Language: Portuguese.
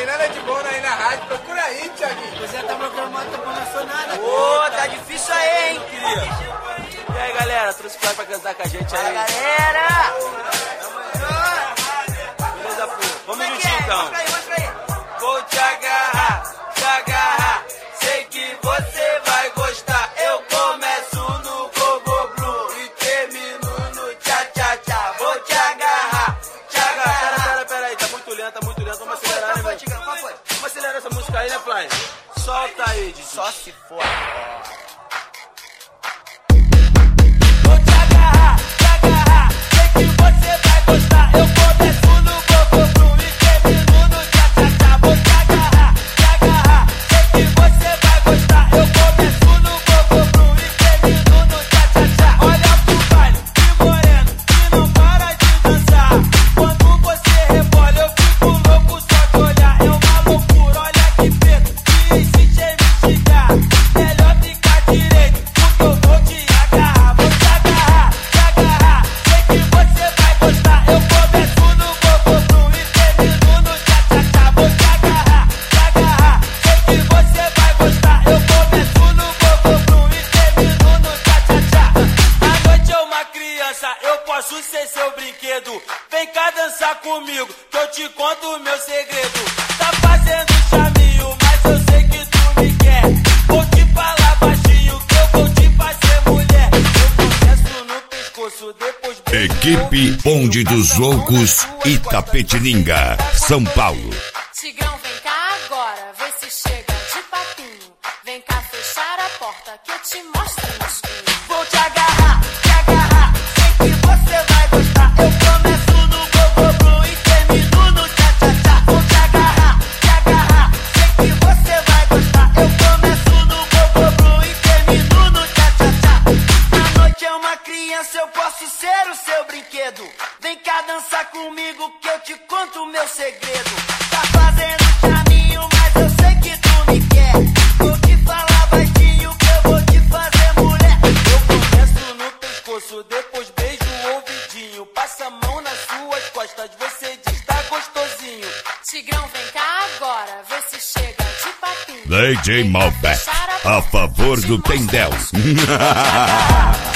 tem nada de bom aí na rádio. Procura aí, Thiaguinho. Você tá procurando uma topa nacional. Ô, tá difícil aí, hein, querido? E aí, galera, trouxe pra cantar com a gente aí. Fala, galera! Beleza, pô? Vamos juntinho, então. Mostra aí. Vou te agarrar, sei que você vai gostar. Eu começo no Gogo Blue e termino no tchá-tchá-tchá. Vou te agarrar, Pera aí, tá muito lento, vamos acelerar, né, meu? Qual foi? Vamos acelerar essa música aí, né, Fly? Solta aí, Didi. Só se for. Vou te agarrar, sei que você vai gostar. Eu começo no Gogo Blue e termino no tchá-tchá-tchá. Vou te agarrar, sei que você vai gostar. Eu começo no Gogo Blue e termino no tchá-tchá-tchá. Olha pro baile, que moreno, que não para de dançar. Quando você rebola, eu fico louco só de olhar. É uma loucura, olha que preto, que insiste em me xingar. Melhor ficar direito, porque eu vou te agarrar. Vou te agarrar, sei que você vai gostar. Eu começo no Gogo Blue e termino no tchá-tchá-tchá. Vou te agarrar, sei que você vai gostar. Eu começo no Gogo Blue e termino no tchá-tchá-tchá. A noite é uma criança, eu posso ser seu brinquedo. Vem cá dançar comigo, que eu te conto o meu segredo. Tá fazendo chaminho, mas eu sei que tu me quer. Vou te falar baixinho, que eu vou te fazer mulher. Eu começo no pescoço, depois beijo. Equipe Bonde dos Loucos, Itapetininga, São Paulo. Tigrão, vem cá agora, vê se chega de papinho. Vem cá fechar a porta que eu te mostro no escuro. Vou te agarrar, sei que você vai gostar. Eu começo no Gogo Blue e termino no tchá-tchá-tchá. Vou te agarrar, sei que você vai gostar. Eu começo no Gogo Blue e termino no tchá-tchá-tchá. A noite é uma criança, eu posso ser o seu brinquedo. Vem cá dançar comigo que eu te conto o meu segredo. Tá fazendo caminho, mas eu sei que tu me quer. Vou te falar baixinho que eu vou te fazer mulher. Eu começo no pescoço, depois beijo o ouvidinho. Passa a mão nas suas costas, você diz tá gostosinho. Tigrão, vem cá agora, vê se chega de papinho. DJ Malbec, a favor do Tendel.